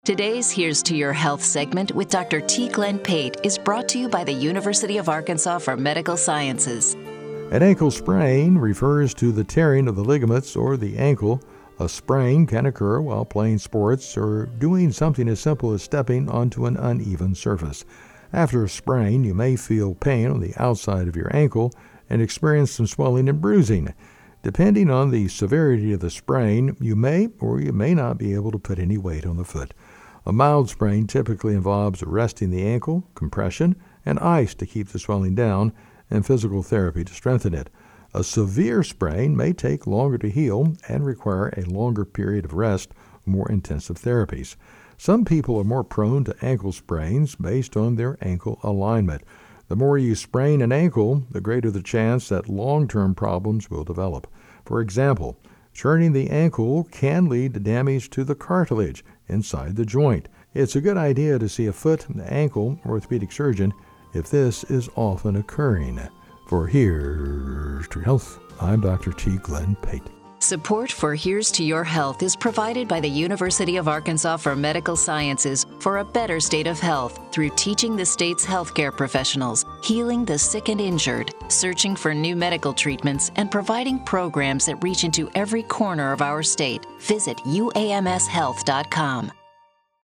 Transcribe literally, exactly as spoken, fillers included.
Today's Here's to Your Health segment with Doctor T. Glenn Pate is brought to you by the University of Arkansas for Medical Sciences. An ankle sprain refers to the tearing of the ligaments or the ankle. A sprain can occur while playing sports or doing something as simple as stepping onto an uneven surface. After a sprain, you may feel pain on the outside of your ankle and experience some swelling and bruising. Depending on the severity of the sprain, you may or you may not be able to put any weight on the foot. A mild sprain typically involves resting the ankle, compression, and ice to keep the swelling down, and physical therapy to strengthen it. A severe sprain may take longer to heal and require a longer period of rest, more intensive therapies. Some people are more prone to ankle sprains based on their ankle alignment. The more you sprain an ankle, the greater the chance that long-term problems will develop. For example, turning the ankle can lead to damage to the cartilage inside the joint. It's a good idea to see a foot and ankle orthopedic surgeon if this is often occurring. For Here's to Health, I'm Doctor T. Glenn Pate. Support for Here's to Your Health is provided by the University of Arkansas for Medical Sciences for a better state of health through teaching the state's healthcare professionals, healing the sick and injured, searching for new medical treatments, and providing programs that reach into every corner of our state. Visit U A M S health dot com.